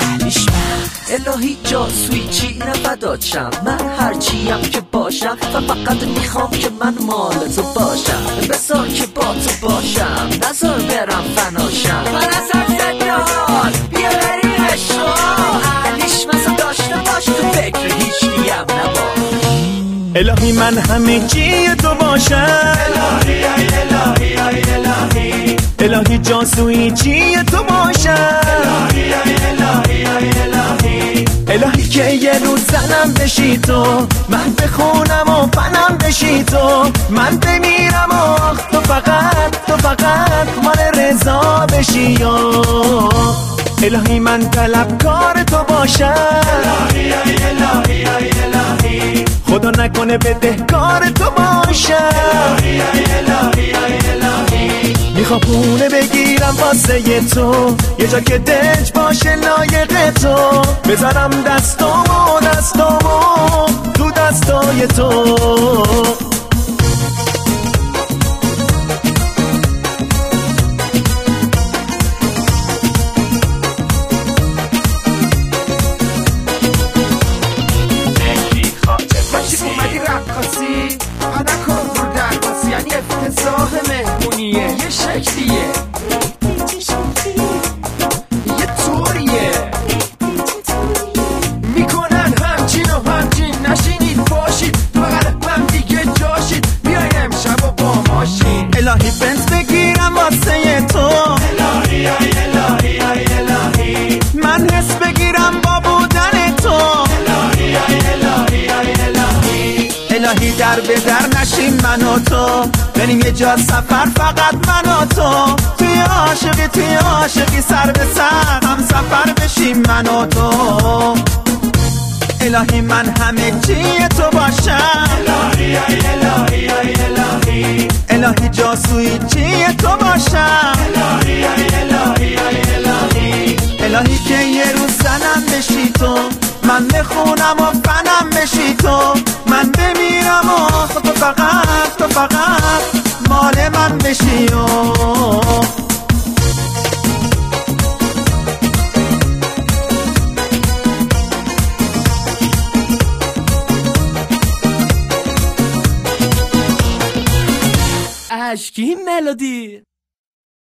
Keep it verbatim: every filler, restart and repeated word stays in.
اهلیش من الهی جاسوی چی نفداشم، من هرچیم که باشم و فقط میخوام که من مال تو باشم. بسار که با تو باشم نزار برم فناشم، من از هر زدار بیا بریم عشقا. اهلیش مثلا داشته باش تو فکر هیچ کیم نباش. الهی من همه چی تو باشم، الهی ای الهی ای الهی الهی جاسوی چی تو باشم، الهی ای الهی ای الهی الهی که یه روز زنم بشی تو، من بخونم و فنم بشی تو، من بمیرم و تو فقط تو فقط مال رضا بشی. یا الهی من طلبکار تو باشم، الهی ای الهی ای الهی خدا نکنه بدهکار تو باشم. الهی ای الهی ای الهی میخوام پونه بگیرم واسه تو، یه جا که دلش باشه لایق تو، بذارم دستامو دستامو تو دستای تو. اومدی رقاصی آدم کن رو درقاصی، یعنی افتضاح مهمونیه یه شکلیه یه طوریه میکنن همچین و همچین، نشینید باشید بغل هم دیگه جاشید، بیای امشب و با ماشین. الهی بنز بگیرم واسه تو، الهی ای الهی ای الهی من حس بگیرم با بودن تو، الهی ای الهی ای الهی الهی در به در نشیم من و تو، بریم یه جا سفر فقط من و تو، توی عاشقی توی عاشقی سر به سر هم سفر بشیم من و تو. الهی من همه چی تو باشم، الهی ای الهی ای الهی الهی جاسوی چی تو باشم، الهی ای الهی ای الهی الهی که یه روز زنم بشی تو، من بخونم و فنم بشی تو، من بمیرم و تو فقط تو فقط مال من بشی. و اشکی ملودی